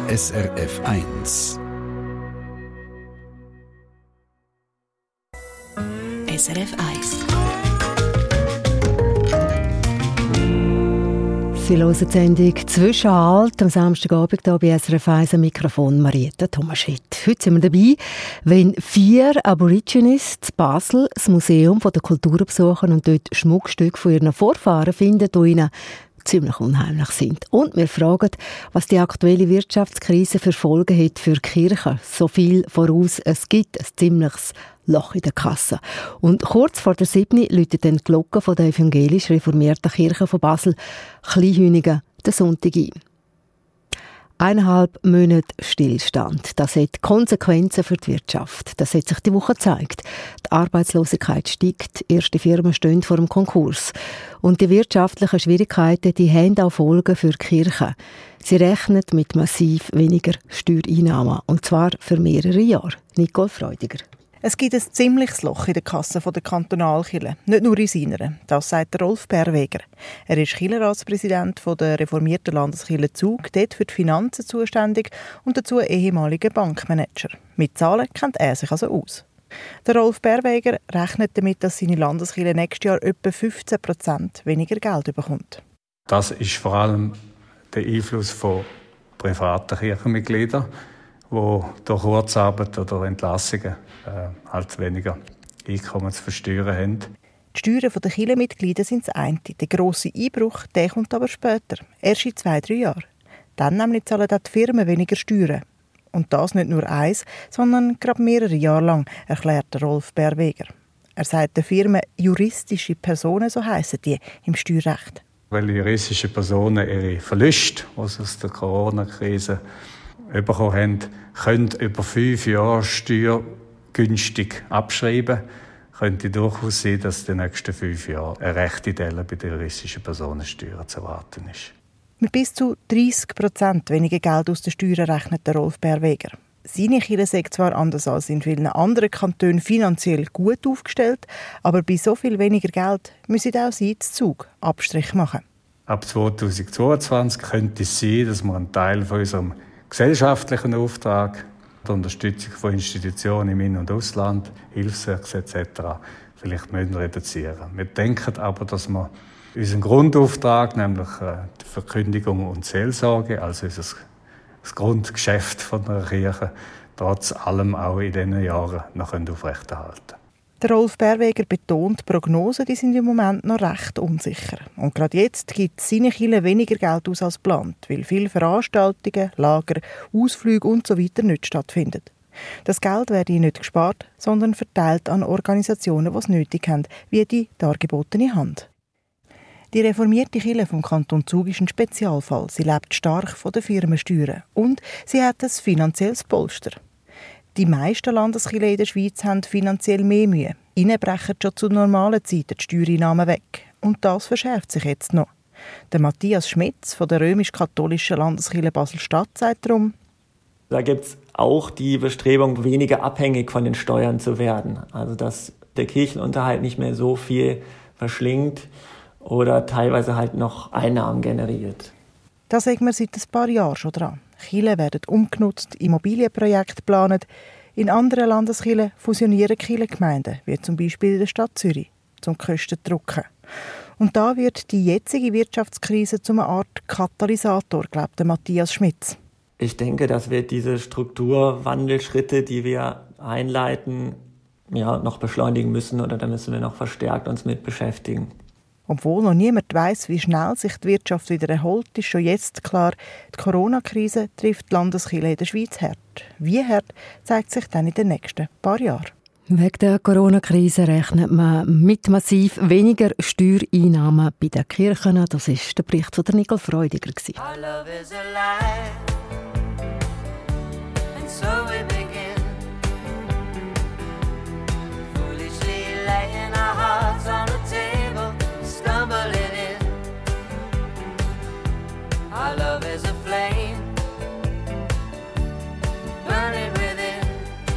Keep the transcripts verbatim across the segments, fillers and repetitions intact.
S R F eins. S R F eins. Sie hören die Sendung «Zwischenhalt» am Samstagabend hier bei S R F eins am Mikrofon Marietta Thomaschett. Heute sind wir dabei, wenn vier Aborigines in Basel das Museum der Kultur besuchen und dort Schmuckstücke von ihren Vorfahren finden, die ihnen ziemlich unheimlich sind. Und wir fragen, was die aktuelle Wirtschaftskrise für Folgen hat für die Kirche. So viel voraus, es gibt ein ziemliches Loch in der Kasse. Und kurz vor der siebten läutet dann die Glocke von der evangelisch reformierten Kirche von Basel Kleinhünigen den Sonntag ein. Eineinhalb Monate Stillstand. Das hat Konsequenzen für die Wirtschaft. Das hat sich die Woche gezeigt. Die Arbeitslosigkeit steigt, erste Firmen stehen vor dem Konkurs. Und die wirtschaftlichen Schwierigkeiten, die haben auch Folgen für die Kirche. Sie rechnet mit massiv weniger Steuereinnahmen. Und zwar für mehrere Jahre. Nicole Freudiger. Es gibt ein ziemliches Loch in der Kasse der Kantonalkirche, nicht nur in seiner. Das sagt Rolf Berweger. Er ist Kirchenratspräsident der reformierten Landeskirche Zug, dort für die Finanzen zuständig und dazu ehemaliger Bankmanager. Mit Zahlen kennt er sich also aus. Der Rolf Berweger rechnet damit, dass seine Landeskirche nächstes Jahr etwa fünfzehn Prozent weniger Geld bekommt. Das ist vor allem der Einfluss von privaten Kirchenmitgliedern, die durch Kurzarbeit oder Entlassungen äh, halt weniger Einkommen zu versteuern haben. Die Steuern der Kirchenmitglieder sind das eine. Der grosse Einbruch der kommt aber später, erst in zwei, drei Jahren. Dann nämlich zahlen auch die Firmen weniger Steuern. Und das nicht nur eins, sondern gerade mehrere Jahre lang, erklärt Rolf Berweger. Er sagt den Firmen juristische Personen, so heissen die im Steuerrecht. Weil juristische Personen ihre Verluste, die sie aus der Corona-Krise bekommen haben, können über fünf Jahre steuergünstig abschreiben. Könnte durchaus sein, dass in den nächsten fünf Jahren eine rechte Delle bei den juristischen Personensteuern zu erwarten ist. Mit bis zu dreissig Prozent weniger Geld aus den Steuern rechnet der Rolf Berweger. Seine Kirche sei zwar anders als in vielen anderen Kantonen finanziell gut aufgestellt, aber bei so viel weniger Geld müssen auch sie in Zug Abstrich machen. Ab zweitausendzweiundzwanzig könnte es sein, dass wir einen Teil von unserem gesellschaftlichen Auftrag, die Unterstützung von Institutionen im In- und Ausland, Hilfswerke et cetera vielleicht müssen reduzieren. Wir denken aber, dass wir unseren Grundauftrag, nämlich die Verkündigung und Seelsorge, also unser das Grundgeschäft von der Kirche, trotz allem auch in diesen Jahren noch aufrechterhalten können. Der Rolf Berweger betont, die Prognosen die sind im Moment noch recht unsicher. Und gerade jetzt gibt seine Kirche weniger Geld aus als geplant, weil viele Veranstaltungen, Lager, Ausflüge usw. nicht stattfinden. Das Geld werde nicht gespart, sondern verteilt an Organisationen, die es nötig haben, wie die dargebotene Hand. Die reformierte Kirche vom Kanton Zug ist ein Spezialfall. Sie lebt stark von den Firmensteuern und sie hat ein finanzielles Polster. Die meisten Landeskirchen in der Schweiz haben finanziell mehr Mühe. Ihnen brechen schon zu normalen Zeiten die Steuereinnahmen weg. Und das verschärft sich jetzt noch. Der Matthias Schmitz von der römisch-katholischen Landeskirche Basel-Stadt sagt darum: Da gibt es auch die Bestrebung, weniger abhängig von den Steuern zu werden. Also dass der Kirchenunterhalt nicht mehr so viel verschlingt oder teilweise halt noch Einnahmen generiert. Da sagen wir seit ein paar Jahren schon dran. Kirchen werden umgenutzt, Immobilienprojekte geplant. In anderen Landeskirchen fusionieren Kirchengemeinden, wie zum Beispiel in der Stadt Zürich, um die Kosten zu drücken. Und da wird die jetzige Wirtschaftskrise zu einer Art Katalysator, glaubt Matthias Schmitz. Ich denke, dass wir diese Strukturwandelschritte, die wir einleiten, ja, noch beschleunigen müssen oder da müssen wir noch verstärkt uns mit beschäftigen. Obwohl noch niemand weiss, wie schnell sich die Wirtschaft wieder erholt, ist schon jetzt klar, die Corona-Krise trifft die Landeskirche in der Schweiz hart. Wie hart, zeigt sich dann in den nächsten paar Jahren. Wegen der Corona-Krise rechnet man mit massiv weniger Steuereinnahmen bei den Kirchen. Das war der Bericht von der Nicole Freudiger. Our love is alive, and so we begin, foolishly laying our hearts on the table, stumbling in. Our love is a flame, burning within.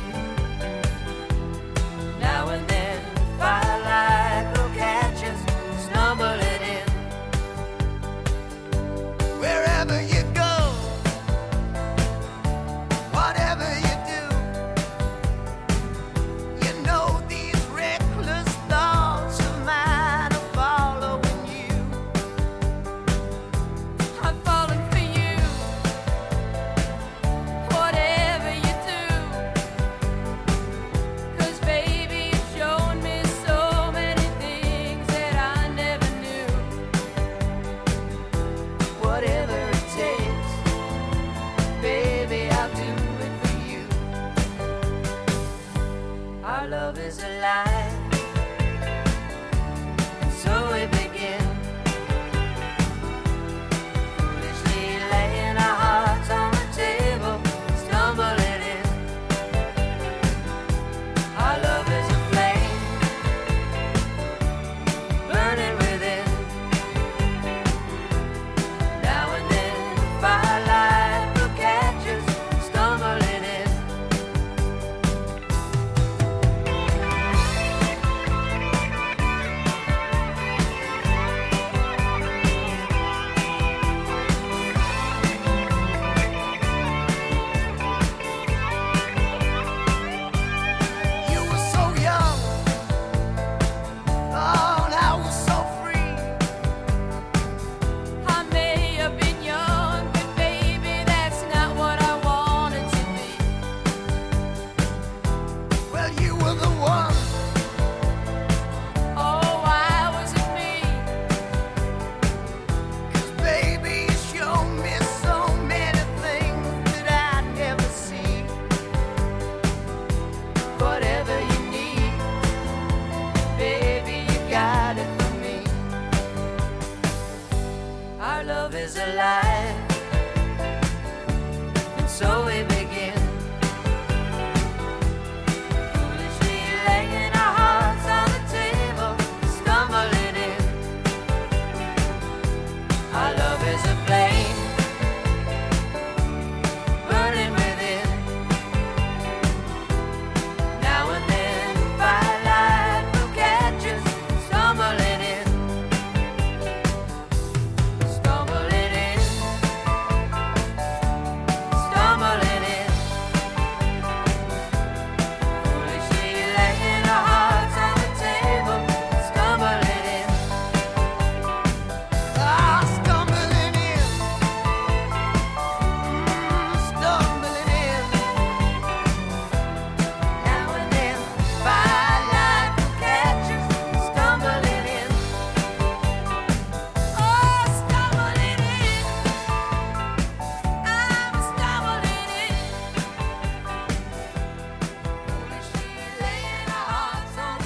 Now and then, firelight will catch us, stumbling in. Wherever you go,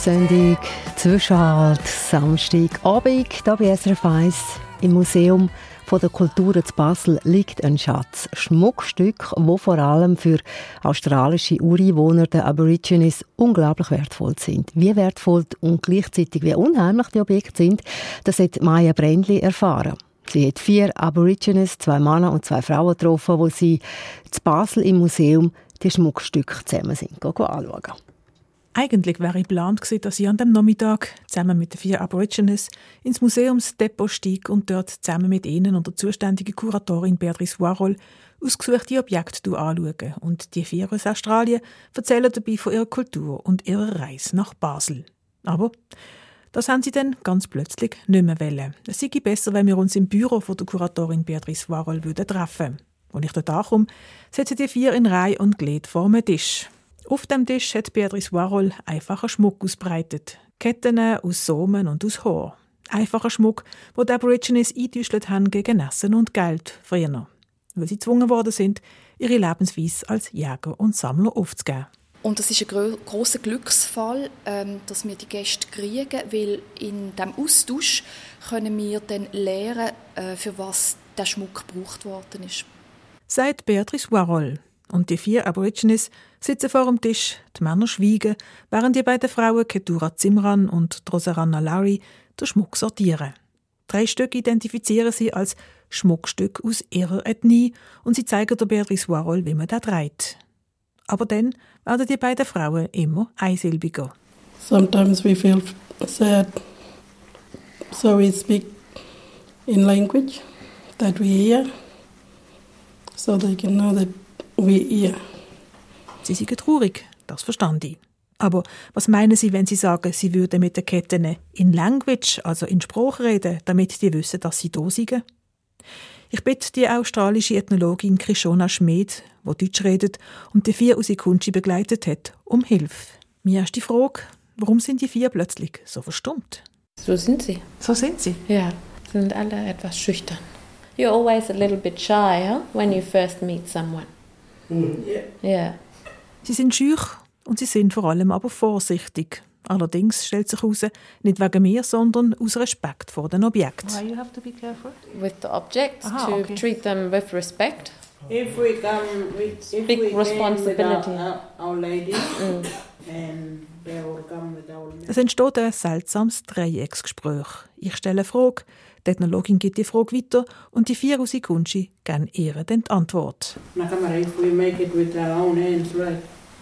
Sendung Zwischenhalt, Samstagabend, hier bei S R F eins. Im Museum von der Kulturen zu Basel liegt ein Schatz. Schmuckstück, wo vor allem für australische Ureinwohner der Aborigines unglaublich wertvoll sind. Wie wertvoll und gleichzeitig wie unheimlich die Objekte sind, das hat Maya Brändli erfahren. Sie hat vier Aborigines, zwei Männer und zwei Frauen getroffen, wo sie zu Basel im Museum die Schmuckstücke zusammen sind. Gehen anschauen. Eigentlich wäre geplant gewesen, dass ich an dem Nachmittag zusammen mit den vier Aborigines ins Museumsdepot steige und dort zusammen mit ihnen und der zuständigen Kuratorin Beatrice Warhol ausgesuchte Objekte anschaue. Und die vier aus Australien erzählen dabei von ihrer Kultur und ihrer Reise nach Basel. Aber das haben sie dann ganz plötzlich nicht mehr wollen. Es sei besser, wenn wir uns im Büro von der Kuratorin Beatrice Warhol treffen würden. Als ich dort ankomme, sitzen die vier in Reihe und Glied vor einem Tisch. Auf dem Tisch hat Beatrice Warhol einfachen Schmuck ausbreitet. Ketten aus Samen und aus Haar. Einfacher Schmuck, den die Aborigines eingetäuscht haben gegen Essen und Geld früher. Weil sie gezwungen worden sind, ihre Lebensweise als Jäger und Sammler aufzugeben. Und das ist ein gro- grosser Glücksfall, ähm, dass wir die Gäste kriegen, weil in diesem Austausch können wir dann lernen, äh, für was der Schmuck gebraucht worden ist. Sagt Beatrice Warhol. Und die vier Aborigines sitzen vor dem Tisch, die Männer schweigen, während die beiden Frauen Ketura Zimran und Rosaranna Larry den Schmuck sortieren. Drei Stücke identifizieren sie als Schmuckstück aus ihrer Ethnie und sie zeigen der Beatrice Warhol, wie man das dreht. Aber dann werden die beiden Frauen immer einsilbiger. Sometimes we feel sad, so we speak in language that we hear, so they can know that we hear. Sie sind traurig, das verstand ich. Aber was meinen Sie, wenn Sie sagen, Sie würden mit den Ketten in Language, also in Sprache reden, damit die wissen, dass sie da sind? Ich bitte die australische Ethnologin Krishona Schmid, die Deutsch redet und die vier Usikunchi begleitet hat, um Hilfe. Mir erst die Frage, warum sind die vier plötzlich so verstummt? So sind sie. So sind sie? Ja, sind alle etwas schüchtern. You're always a little bit shy, huh? When you first meet someone. Mm, yeah. Yeah. Sie sind schüch und sie sind vor allem aber vorsichtig. Allerdings stellt sich heraus, nicht wegen mir, sondern aus Respekt vor den Objekten. Why you have to be careful? With the objects, Aha, to okay. treat them with respect. If we come with if Big we responsibility. With our, our lady, Mm. and they will come with our Es entsteht ein seltsames Dreiecksgespräch. Ich stelle eine Frage, die Ethnologin gibt die Frage weiter und die vier Usikunchi geben ihr dann die Antwort. Nakamara, if we make it with our own hands, right?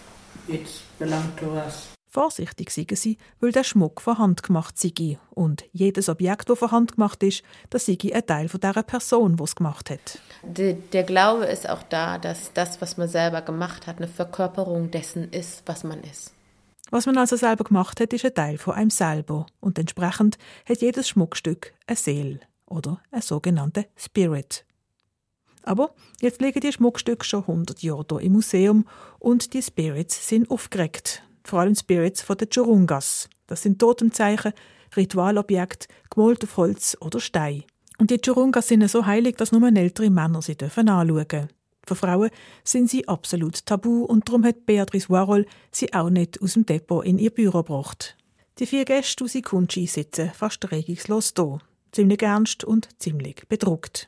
It's belong to us. Vorsichtig sind sie, weil der Schmuck von Hand gemacht sei. Und jedes Objekt, das von Hand gemacht ist, das sei ein Teil von der Person, die es gemacht hat. Der, der Glaube ist auch da, dass das, was man selber gemacht hat, eine Verkörperung dessen ist, was man ist. Was man also selber gemacht hat, ist ein Teil von einem selber. Und entsprechend hat jedes Schmuckstück eine Seele oder einen sogenannten Spirit. Aber jetzt liegen die Schmuckstücke schon hundert Jahre hier im Museum und die Spirits sind aufgeregt. Vor allem Spirits von den Churungas. Das sind Totemzeichen, Ritualobjekte, gemalt auf Holz oder Stein. Und die Churungas sind so heilig, dass nur ältere Männer sie anschauen dürfen. Für Frauen sind sie absolut tabu und darum hat Beatrice Warhol sie auch nicht aus dem Depot in ihr Büro gebracht. Die vier Gäste aus Ikunchi sitzen fast regungslos da, ziemlich ernst und ziemlich bedruckt.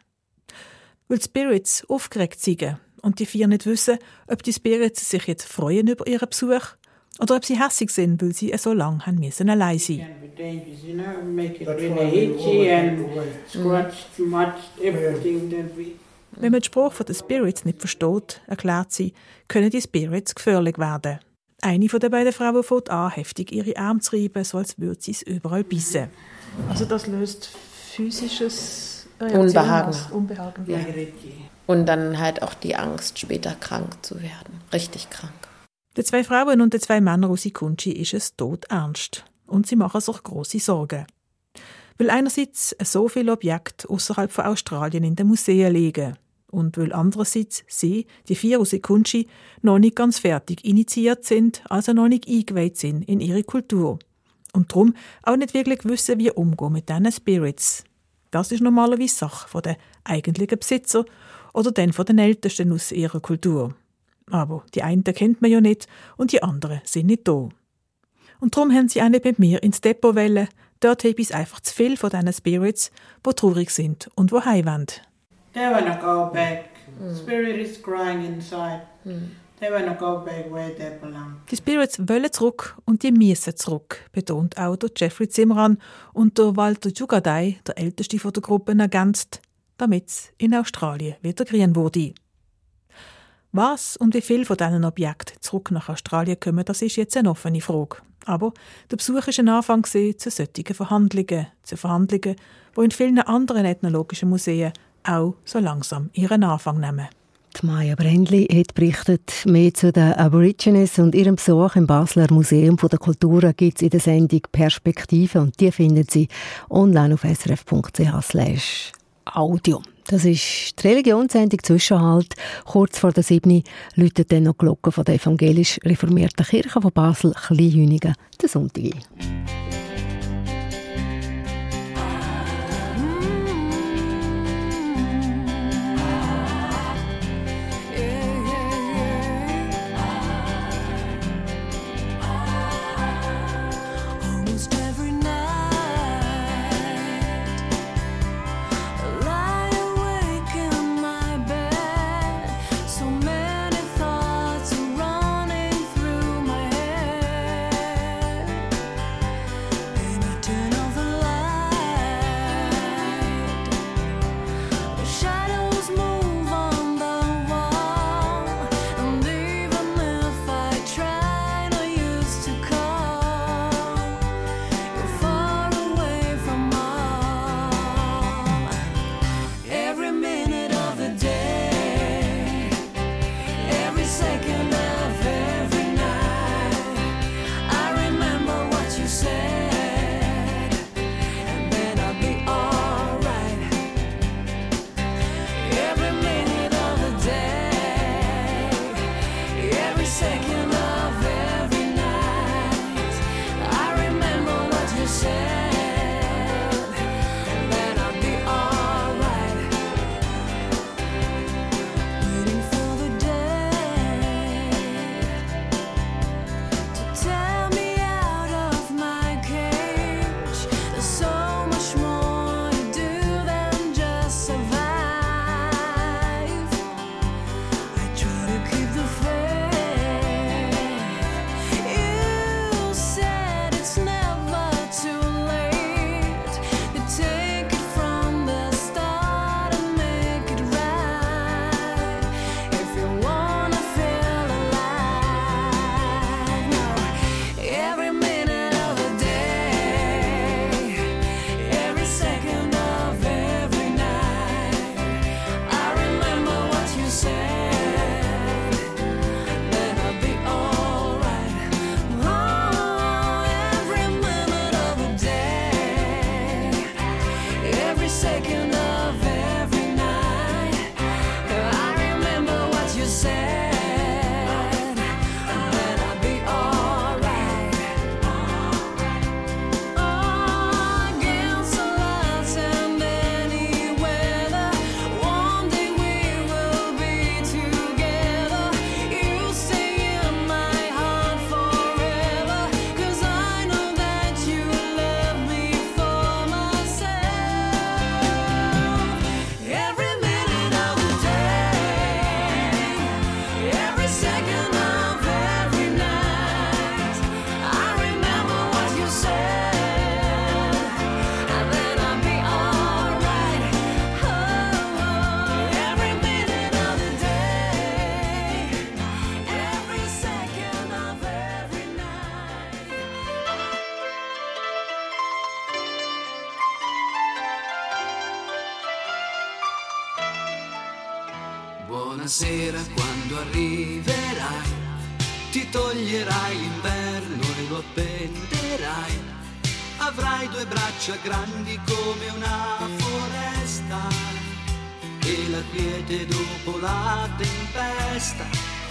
Weil die Spirits aufgeregt sind und die vier nicht wissen, ob die Spirits sich jetzt freuen über ihren Besuch oder ob sie hässig sind, weil sie so lange haben müssen allein sein. Can be dangerous, you know, make it really itchy and scratched, smudged, everything that we. Wenn man die Sprache der Spirits nicht versteht, erklärt sie, können die Spirits gefährlich werden. Eine von den beiden Frauen fängt an, heftig ihre Arme zu reiben, so als würde sie es überall bissen. Also das löst physisches Unbehagen. aus, Unbehagen. Ja. Und dann halt auch die Angst, später krank zu werden. Richtig krank. Den zwei Frauen und den zwei Männern aus Ikunchi ist es todernst. Und sie machen sich grosse Sorgen. Weil einerseits so viele Objekte außerhalb von Australien in den Museen liegen und weil andererseits sie, die vier aus Ikunchi, noch nicht ganz fertig initiiert sind, also noch nicht eingeweiht sind in ihre Kultur. Und darum auch nicht wirklich wissen, wie umgehen mit diesen Spirits. Das ist normalerweise Sache von den eigentlichen Besitzer oder dann von den Ältesten aus ihrer Kultur. Aber die einen kennt man ja nicht und die anderen sind nicht da. Und darum haben sie auch nicht mit mir ins Depot wollen. Dort habe ich einfach zu viel von diesen Spirits, die traurig sind und die heim wollen. They wanna go back. Mm. Spirit is crying inside. Mm. They wanna go back where they belong. Die Spirits wollen zurück und die müssen zurück, betont auch der Jeffrey Zimmermann und der Walter Jugadai, der älteste von der Gruppe, ergänzt, damit es in Australien wieder grün wurde. Was und wie viel von diesen Objekten zurück nach Australien kommen, das ist jetzt eine offene Frage. Aber der Besuch war ein Anfang zu solchen Verhandlungen, zu Verhandlungen, die in vielen anderen ethnologischen Museen auch so langsam ihren Anfang nehmen. Die Maja Brändli hat berichtet. Mehr zu den Aborigines und ihrem Besuch im Basler Museum der Kulturen gibt es in der Sendung Perspektive und die finden Sie online auf s r f punkt c h slash audio. Das ist die Religionssendung «Zwischenhalt». Kurz vor der siebten läutet dann noch die Glocke von der evangelisch reformierten Kirche von Basel, Kleinhünigen, der Sonntag ein. Buonasera quando arriverai, ti toglierai l'inverno e lo appenderai, avrai due braccia grandi come una foresta e la quiete dopo la tempesta.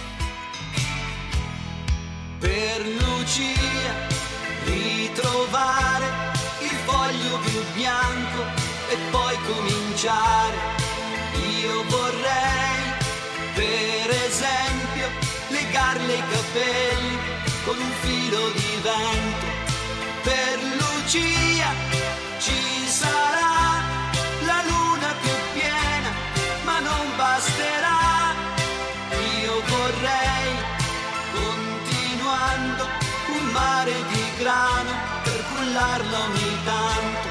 Per Lucia ritrovare il foglio più bianco e poi cominciare. Io vorrei, per esempio, legarle i capelli con un filo di vento. Per Lucia ci sarà la luna più piena, ma non basterà. Io vorrei, continuando, un mare di grano per cullarlo ogni tanto.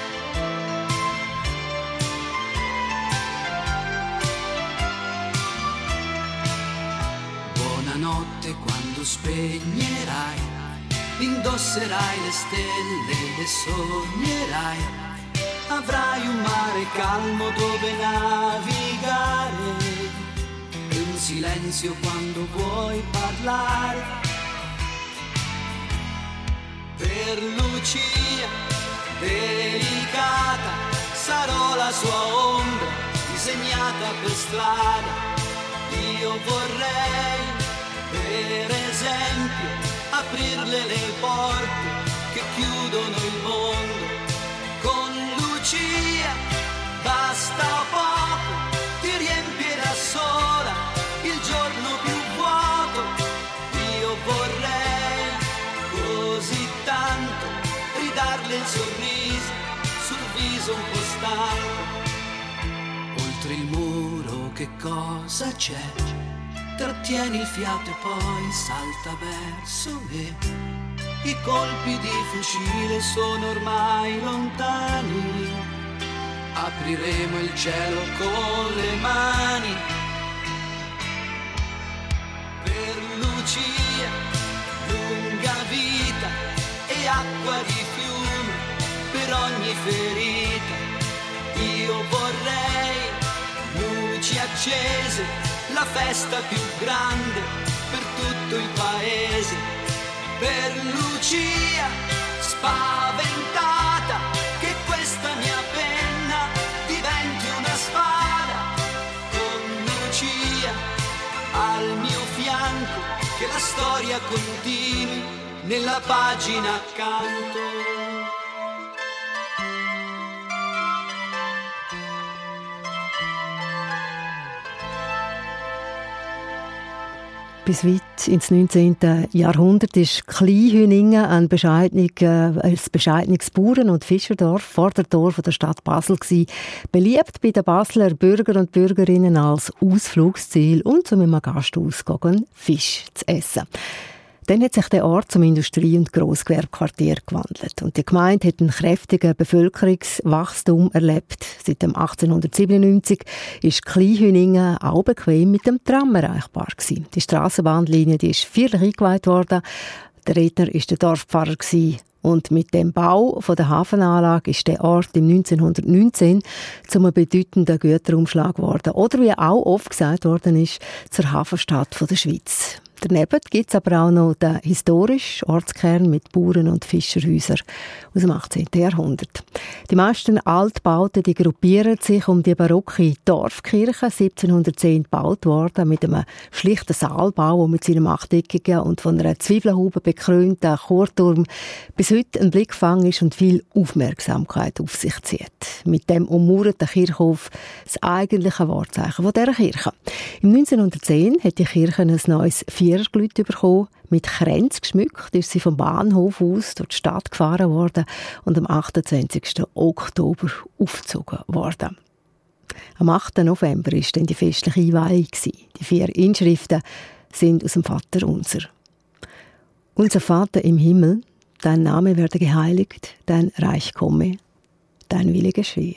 Buonanotte quando spegnerai, indosserai le stelle e sognerai. Avrai un mare calmo dove navigare e un silenzio quando vuoi parlare. Per Lucia, delicata, sarò la sua ombra disegnata per strada. Io vorrei, per esempio, aprirle le porte che chiudono il mondo. Con Lucia basta poco, ti riempirà sola il giorno più vuoto. Io vorrei così tanto ridarle il sorriso sul viso un po' stanco. Oltre il muro che cosa c'è? Trattieni il fiato e poi salta verso me. I colpi di fucile sono ormai lontani. Apriremo il cielo con le mani. Per Lucia, lunga vita e acqua di fiume per ogni ferita. Io vorrei luci accese, la festa più grande per tutto il paese. Per Lucia, spaventata, che questa mia penna diventi una spada. Con Lucia al mio fianco, che la storia continui nella pagina accanto. Bis weit ins neunzehnten. Jahrhundert ist Kleinhüningen ein bescheidenes, ein bescheidenes Bauern- und Fischerdorf vor der Tor der Stadt Basel gewesen. Beliebt bei den Basler Bürger und Bürgerinnen als Ausflugsziel und um im Gasthaus gehen, Fisch zu essen. Dann hat sich der Ort zum Industrie- und Grossgewerbequartier gewandelt. Und die Gemeinde hat einen kräftigen Bevölkerungswachstum erlebt. Seit dem achtzehnhundertsiebenundneunzig ist Kleinhüningen auch bequem mit dem Tram erreichbar gewesen. Die Strassenbahnlinie, die ist feierlich eingeweiht worden. Der Redner war der Dorfpfarrer gewesen. Und mit dem Bau von der Hafenanlage ist der Ort im neunzehnhundertneunzehn zu einem bedeutenden Güterumschlag geworden. Oder wie auch oft gesagt worden ist, zur Hafenstadt der Schweiz. Daneben gibt es aber auch noch den historischen Ortskern mit Bauern- und Fischerhäusern aus dem achtzehnten. Jahrhundert. Die meisten Altbauten die gruppieren sich um die barocke Dorfkirche, siebzehnhundertzehn gebaut worden, mit einem schlichten Saalbau, der mit seinem achteckigen und von einer Zwiebelhaube bekrönten Chorturm bis heute ein Blickfang ist und viel Aufmerksamkeit auf sich zieht. Mit dem ummauerten Kirchhof das eigentliche Wahrzeichen dieser Kirche. Im neunzehnhundertzehn hat die Kirche ein neues Viererglüt bekommen. Mit Kränzen geschmückt ist sie vom Bahnhof aus durch die Stadt gefahren worden und am achtundzwanzigsten Oktober aufgezogen worden. Am achten November war dann die festliche Einweihung. Die vier Inschriften sind aus dem Vater Unser. Unser Vater im Himmel, dein Name werde geheiligt, dein Reich komme, dein Wille geschehe.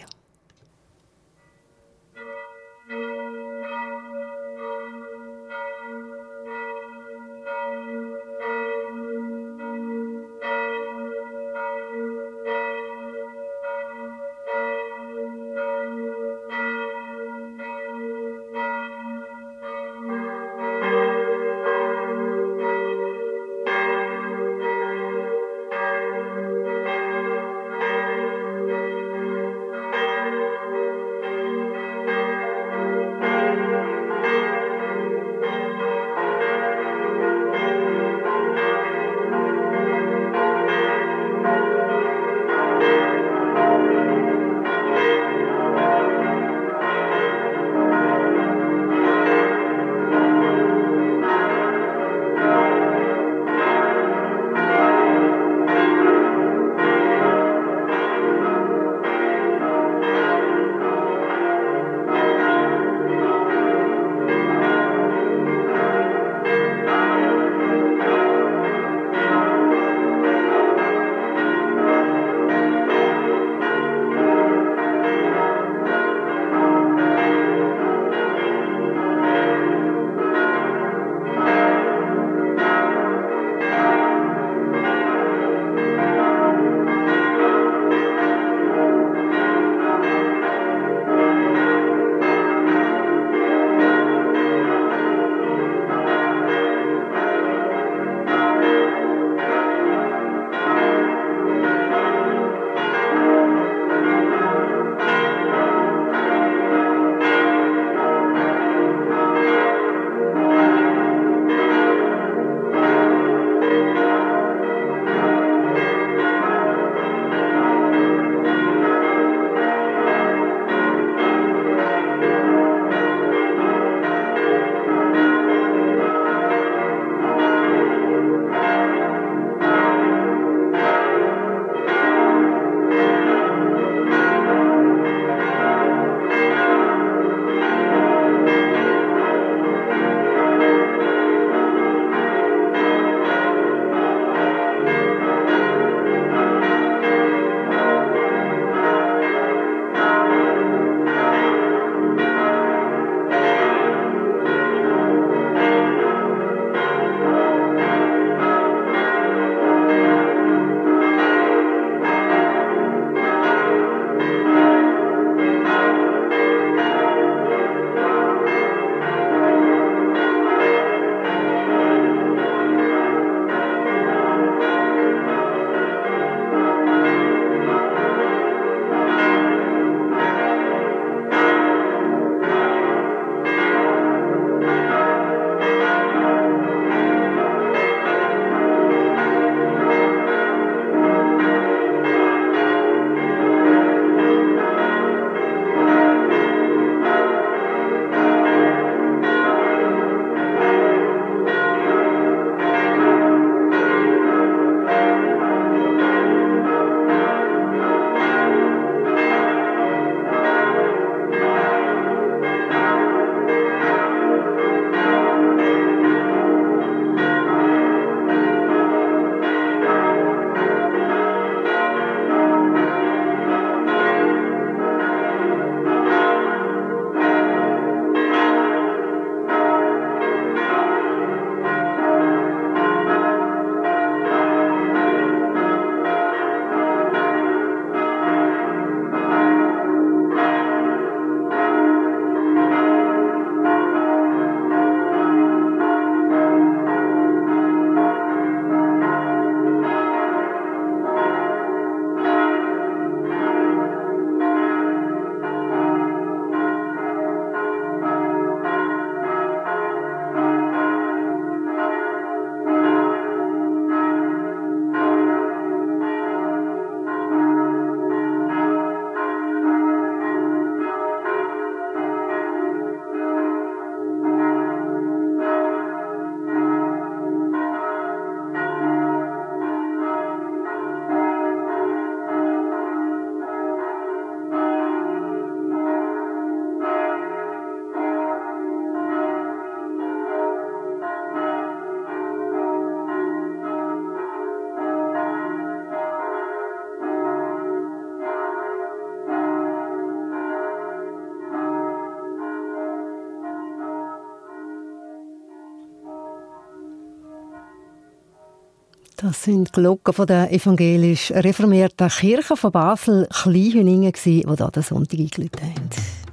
Das sind die Glocken von der evangelisch reformierten Kirche von Basel, Kleinhüningen, die hier den Sonntag eingeläutet haben.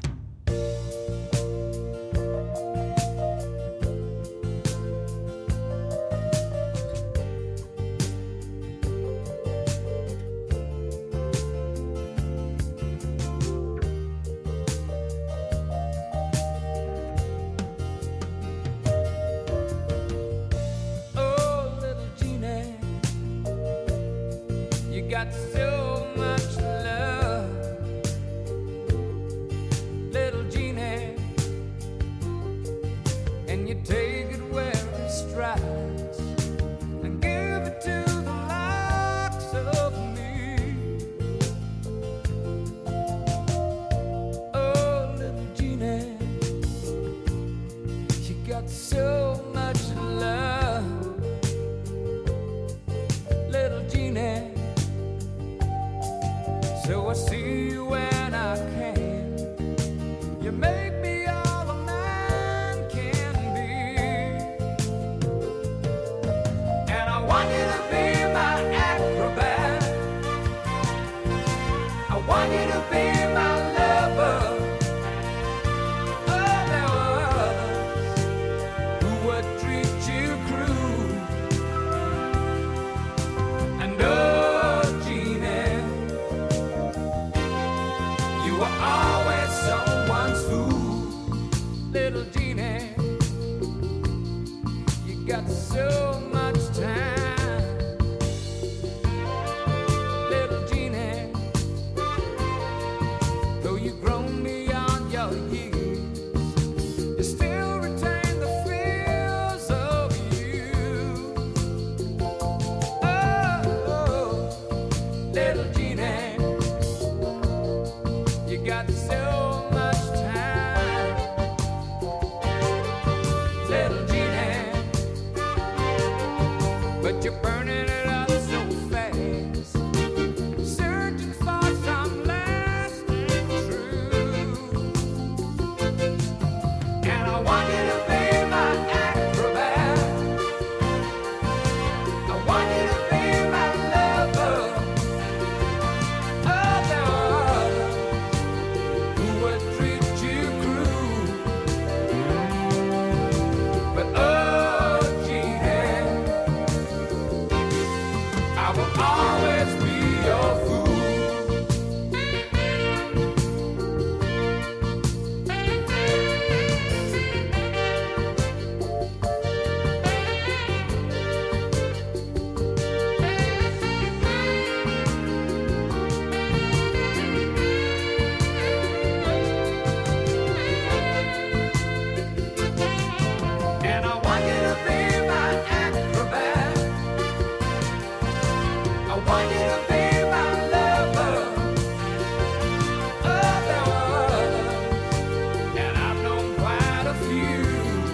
Got so much love, little Jeannie, and you take it where it strikes and give it to the likes of me. Oh, little Jeannie, you got so much love, little Jeannie. So I see you when I can. You make me all a man can be. And I want you to be my acrobat. I want you to be my lover. Oh, there were others who would treat you cruel. And oh, Jeannie, you were always someone's fool, little Jeannie. You got so much time, little Jeannie. Though you've grown beyond your years, you still retain the feels of you. Oh, little Jeannie, you got so much time, little Jeannie, but you're burning it up so fast, searching for some lasting truth. And I want you to be my acrobat. I want you to be my lover. Oh, there are others who would treat you cruel. But oh, Jeannie, I will always be your fool. And I want you to be my acrobat. I want you to be my lover. Oh, there were others, and I've known quite a few.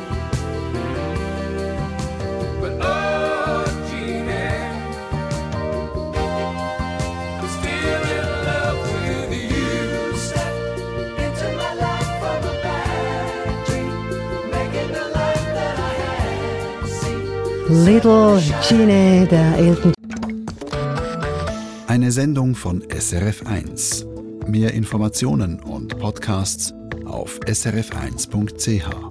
But oh, Jeannie, I'm still in love with you. Step into my life from a bad dream, making the life that I had seen. Little Jeannie, der Elton. Eine Sendung von S R F eins. Mehr Informationen und Podcasts auf s r f eins punkt c h.